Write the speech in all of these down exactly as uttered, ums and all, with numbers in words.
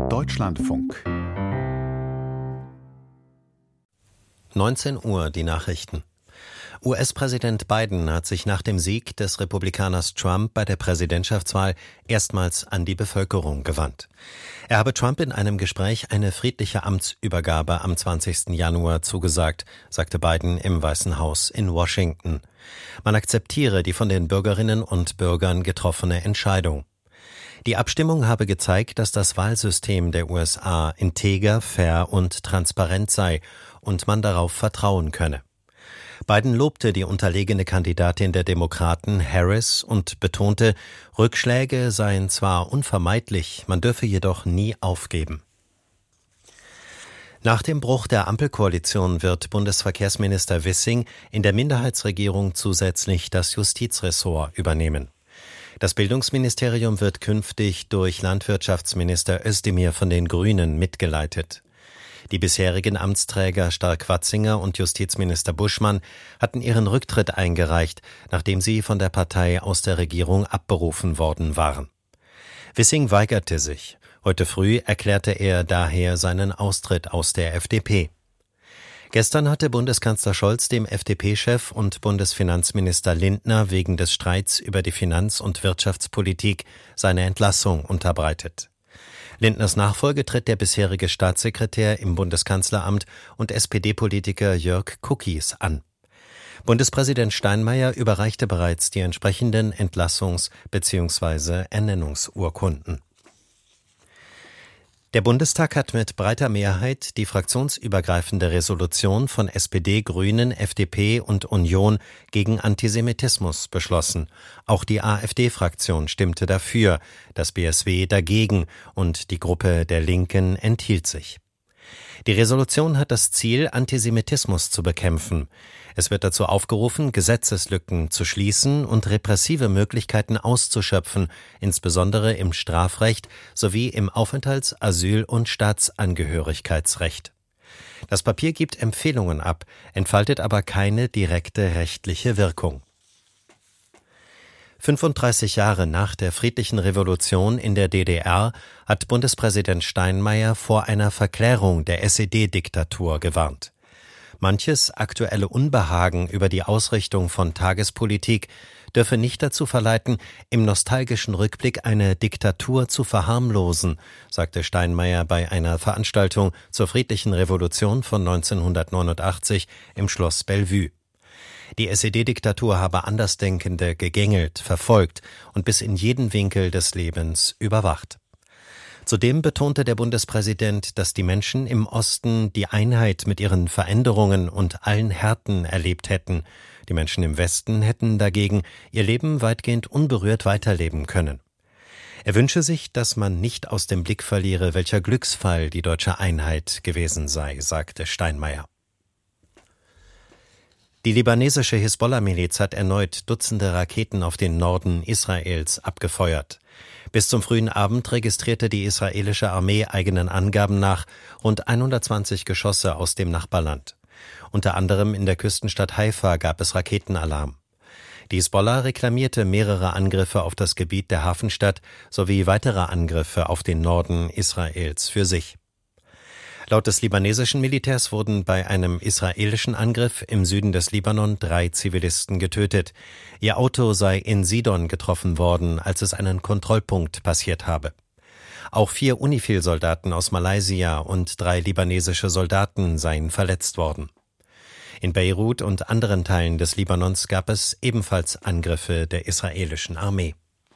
Deutschlandfunk. neunzehn Uhr, die Nachrichten. U S-Präsident Biden hat sich nach dem Sieg des Republikaners Trump bei der Präsidentschaftswahl erstmals an die Bevölkerung gewandt. Er habe Trump in einem Gespräch eine friedliche Amtsübergabe am zwanzigsten Januar zugesagt, sagte Biden im Weißen Haus in Washington. Man akzeptiere die von den Bürgerinnen und Bürgern getroffene Entscheidung. Die Abstimmung habe gezeigt, dass das Wahlsystem der U S A integer, fair und transparent sei und man darauf vertrauen könne. Biden lobte die unterlegene Kandidatin der Demokraten, Harris, und betonte, Rückschläge seien zwar unvermeidlich, man dürfe jedoch nie aufgeben. Nach dem Bruch der Ampelkoalition wird Bundesverkehrsminister Wissing in der Minderheitsregierung zusätzlich das Justizressort übernehmen. Das Bildungsministerium wird künftig durch Landwirtschaftsminister Özdemir von den Grünen mitgeleitet. Die bisherigen Amtsträger Stark-Watzinger und Justizminister Buschmann hatten ihren Rücktritt eingereicht, nachdem sie von der Partei aus der Regierung abberufen worden waren. Wissing weigerte sich. Heute früh erklärte er daher seinen Austritt aus der F D P. Gestern hatte Bundeskanzler Scholz dem F D P-Chef und Bundesfinanzminister Lindner wegen des Streits über die Finanz- und Wirtschaftspolitik seine Entlassung unterbreitet. Lindners Nachfolge tritt der bisherige Staatssekretär im Bundeskanzleramt und S P D-Politiker Jörg Kukies an. Bundespräsident Steinmeier überreichte bereits die entsprechenden Entlassungs- bzw. Ernennungsurkunden. Der Bundestag hat mit breiter Mehrheit die fraktionsübergreifende Resolution von S P D, Grünen, F D P und Union gegen Antisemitismus beschlossen. Auch die AfD-Fraktion stimmte dafür, das B S W dagegen und die Gruppe der Linken enthielt sich. Die Resolution hat das Ziel, Antisemitismus zu bekämpfen. Es wird dazu aufgerufen, Gesetzeslücken zu schließen und repressive Möglichkeiten auszuschöpfen, insbesondere im Strafrecht sowie im Aufenthalts-, Asyl- und Staatsangehörigkeitsrecht. Das Papier gibt Empfehlungen ab, entfaltet aber keine direkte rechtliche Wirkung. fünfunddreißig Jahre nach der friedlichen Revolution in der D D R hat Bundespräsident Steinmeier vor einer Verklärung der S E D-Diktatur gewarnt. Manches aktuelle Unbehagen über die Ausrichtung von Tagespolitik dürfe nicht dazu verleiten, im nostalgischen Rückblick eine Diktatur zu verharmlosen, sagte Steinmeier bei einer Veranstaltung zur friedlichen Revolution von neunzehnhundertneunundachtzig im Schloss Bellevue. Die S E D-Diktatur habe Andersdenkende gegängelt, verfolgt und bis in jeden Winkel des Lebens überwacht. Zudem betonte der Bundespräsident, dass die Menschen im Osten die Einheit mit ihren Veränderungen und allen Härten erlebt hätten. Die Menschen im Westen hätten dagegen ihr Leben weitgehend unberührt weiterleben können. Er wünsche sich, dass man nicht aus dem Blick verliere, welcher Glücksfall die deutsche Einheit gewesen sei, sagte Steinmeier. Die libanesische Hisbollah-Miliz hat erneut Dutzende Raketen auf den Norden Israels abgefeuert. Bis zum frühen Abend registrierte die israelische Armee eigenen Angaben nach rund hundertzwanzig Geschosse aus dem Nachbarland. Unter anderem in der Küstenstadt Haifa gab es Raketenalarm. Die Hisbollah reklamierte mehrere Angriffe auf das Gebiet der Hafenstadt sowie weitere Angriffe auf den Norden Israels für sich. Laut des libanesischen Militärs wurden bei einem israelischen Angriff im Süden des Libanon drei Zivilisten getötet. Ihr Auto sei in Sidon getroffen worden, als es einen Kontrollpunkt passiert habe. Auch vier UNIFIL-Soldaten aus Malaysia und drei libanesische Soldaten seien verletzt worden. In Beirut und anderen Teilen des Libanons gab es ebenfalls Angriffe der israelischen Armee.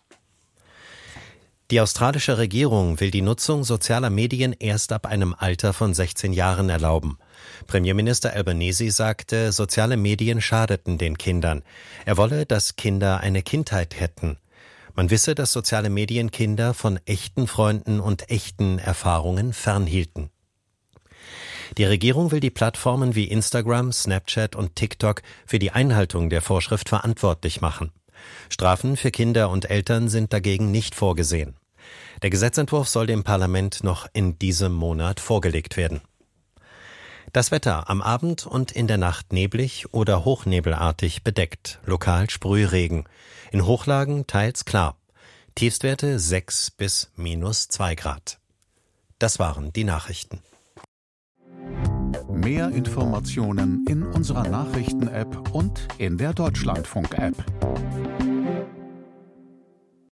Die australische Regierung will die Nutzung sozialer Medien erst ab einem Alter von sechzehn Jahren erlauben. Premierminister Albanese sagte, soziale Medien schadeten den Kindern. Er wolle, dass Kinder eine Kindheit hätten. Man wisse, dass soziale Medien Kinder von echten Freunden und echten Erfahrungen fernhielten. Die Regierung will die Plattformen wie Instagram, Snapchat und TikTok für die Einhaltung der Vorschrift verantwortlich machen. Strafen für Kinder und Eltern sind dagegen nicht vorgesehen. Der Gesetzentwurf soll dem Parlament noch in diesem Monat vorgelegt werden. Das Wetter: am Abend und in der Nacht neblig oder hochnebelartig bedeckt, lokal Sprühregen. In Hochlagen teils klar. Tiefstwerte sechs bis minus zwei Grad. Das waren die Nachrichten. Mehr Informationen in unserer Nachrichten-App und in der Deutschlandfunk-App.